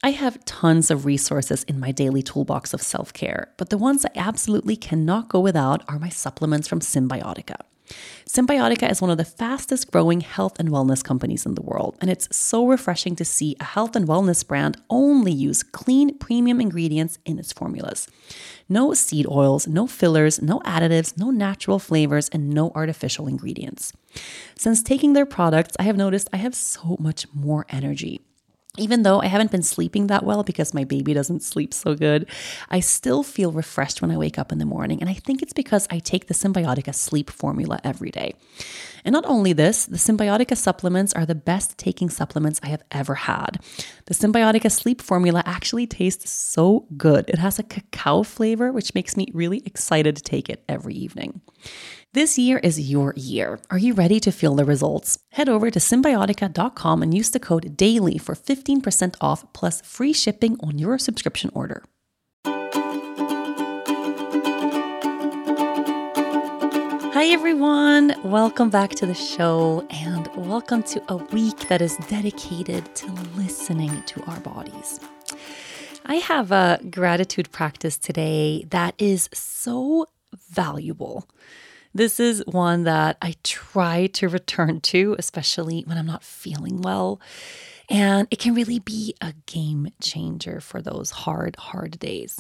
I have tons of resources in my daily toolbox of self-care, but the ones I absolutely cannot go without are my supplements from Symbiotica. Symbiotica is one of the fastest growing health and wellness companies in the world, and it's so refreshing to see a health and wellness brand only use clean, premium ingredients in its formulas. No seed oils, no fillers, no additives, no natural flavors, and no artificial ingredients. Since taking their products, I have noticed I have so much more energy. Even though I haven't been sleeping that well because my baby doesn't sleep so good, I still feel refreshed when I wake up in the morning. And I think it's because I take the Symbiotica sleep formula every day. And not only this, the Symbiotica supplements are the best taking supplements I have ever had. The Symbiotica sleep formula actually tastes so good. It has a cacao flavor, which makes me really excited to take it every evening. This year is your year. Are you ready to feel the results? Head over to Symbiotica.com and use the code DAILY for 15% off plus free shipping on your subscription order. Hi everyone, welcome back to the show and welcome to a week that is dedicated to listening to our bodies. I have a gratitude practice today that is so valuable. This is one that I try to return to, especially when I'm not feeling well. And it can really be a game changer for those hard days.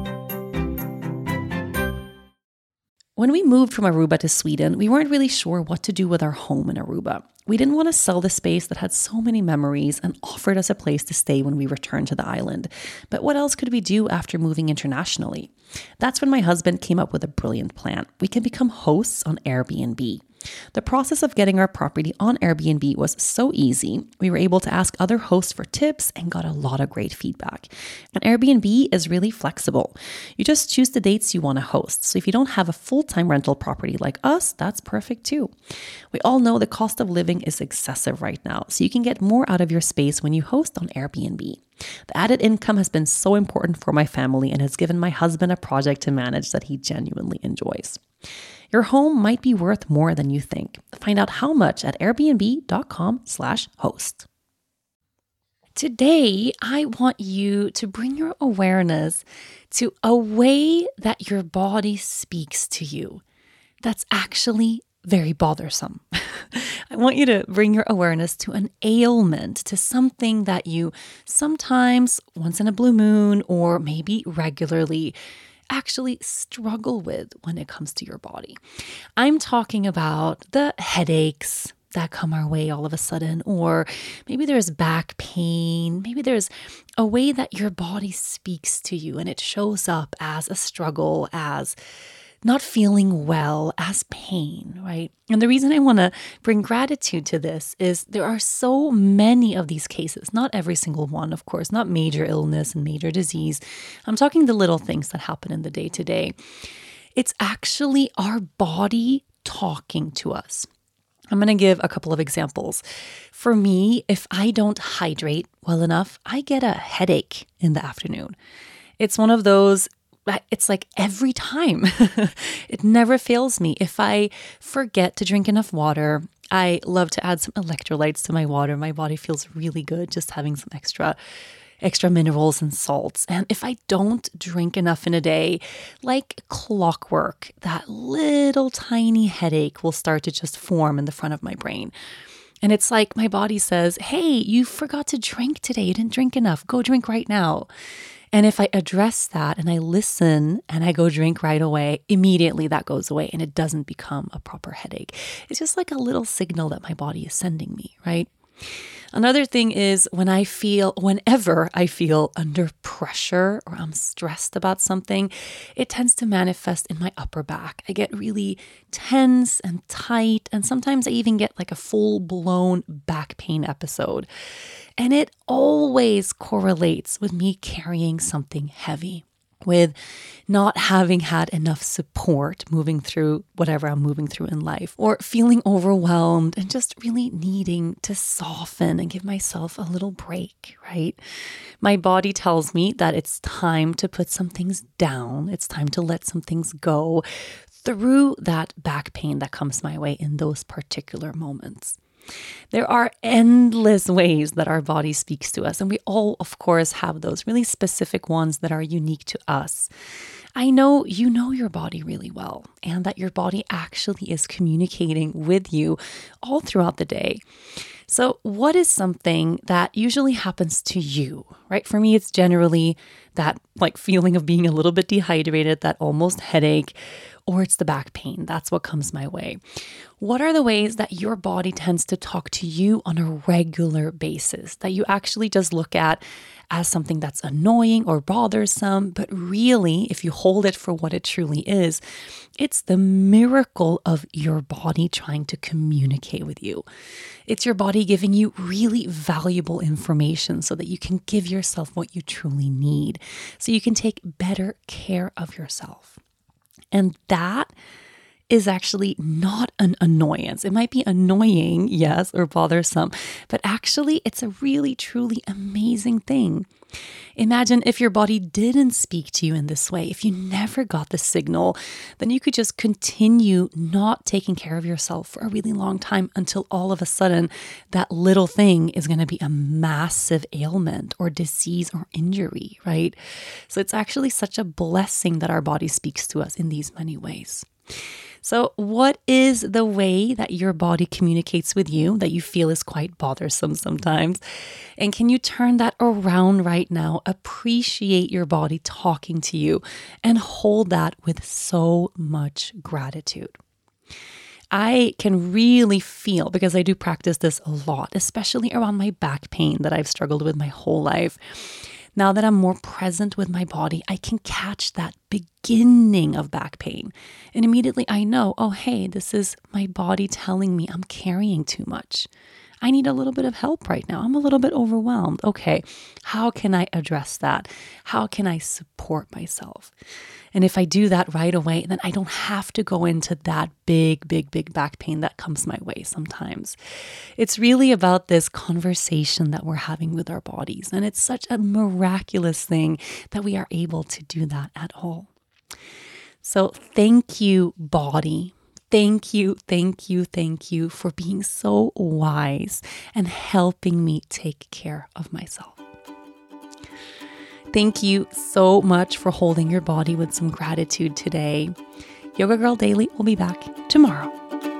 When we moved from Aruba to Sweden, we weren't really sure what to do with our home in Aruba. We didn't want to sell the space that had so many memories and offered us a place to stay when we returned to the island. But what else could we do after moving internationally? That's when my husband came up with a brilliant plan. We can become hosts on Airbnb. The process of getting our property on Airbnb was so easy. We were able to ask other hosts for tips and got a lot of great feedback. And Airbnb is really flexible. You just choose the dates you want to host. So if you don't have a full-time rental property like us, that's perfect too. We all know the cost of living is excessive right now, so you can get more out of your space when you host on Airbnb. The added income has been so important for my family and has given my husband a project to manage that he genuinely enjoys. Your home might be worth more than you think. Find out how much at airbnb.com/host. Today, I want you to bring your awareness to a way that your body speaks to you that's actually very bothersome. I want you to bring your awareness to an ailment, to something that you sometimes, once in a blue moon, or maybe regularly, actually struggle with when it comes to your body. I'm talking about the headaches that come our way all of a sudden, or maybe there's back pain, maybe there's a way that your body speaks to you and it shows up as a struggle, as not feeling well, as pain, right? And the reason I want to bring gratitude to this is there are so many of these cases, not every single one, of course, not major illness and major disease. I'm talking the little things that happen in the day-to-day. It's actually our body talking to us. I'm going to give a couple of examples. For me, if I don't hydrate well enough, I get a headache in the afternoon. It's one of those. It's like every time. It never fails me. If I forget to drink enough water, I love to add some electrolytes to my water. My body feels really good just having some extra minerals and salts. And if I don't drink enough in a day, like clockwork, that little tiny headache will start to just form in the front of my brain. And it's like my body says, hey, you forgot to drink today. You didn't drink enough. Go drink right now. And if I address that and I listen and I go drink right away, immediately that goes away and it doesn't become a proper headache. It's just like a little signal that my body is sending me, right? Another thing is whenever I feel under pressure or I'm stressed about something, it tends to manifest in my upper back. I get really tense and tight, and sometimes I even get like a full-blown back pain episode. And it always correlates with me carrying something heavy, with not having had enough support moving through whatever I'm moving through in life, or feeling overwhelmed and just really needing to soften and give myself a little break, right? My body tells me that it's time to put some things down. It's time to let some things go through that back pain that comes my way in those particular moments. There are endless ways that our body speaks to us, and we all, of course, have those really specific ones that are unique to us. I know you know your body really well, and that your body actually is communicating with you all throughout the day. So, what is something that usually happens to you, right? For me, it's generally that feeling of being a little bit dehydrated, that almost headache, or it's the back pain. That's what comes my way. What are the ways that your body tends to talk to you on a regular basis that you actually just look at as something that's annoying or bothersome, but really, if you hold it for what it truly is, it's the miracle of your body trying to communicate with you. It's your body giving you really valuable information so that you can give yourself what you truly need, so you can take better care of yourself. And that is actually not an annoyance. It might be annoying, yes, or bothersome, but actually it's a really, truly amazing thing. Imagine if your body didn't speak to you in this way. If you never got the signal, then you could just continue not taking care of yourself for a really long time until all of a sudden that little thing is going to be a massive ailment or disease or injury, right? So it's actually such a blessing that our body speaks to us in these many ways. So what is the way that your body communicates with you that you feel is quite bothersome sometimes? And can you turn that around right now? Appreciate your body talking to you and hold that with so much gratitude. I can really feel, because I do practice this a lot, especially around my back pain that I've struggled with my whole life. Now that I'm more present with my body, I can catch that beginning of back pain. And immediately I know, oh, hey, this is my body telling me I'm carrying too much. I need a little bit of help right now. I'm a little bit overwhelmed. Okay, how can I address that? How can I support myself? And if I do that right away, then I don't have to go into that big back pain that comes my way sometimes. It's really about this conversation that we're having with our bodies. And it's such a miraculous thing that we are able to do that at all. So thank you, body. Thank you for being so wise and helping me take care of myself. Thank you so much for holding your body with some gratitude today. Yoga Girl Daily will be back tomorrow.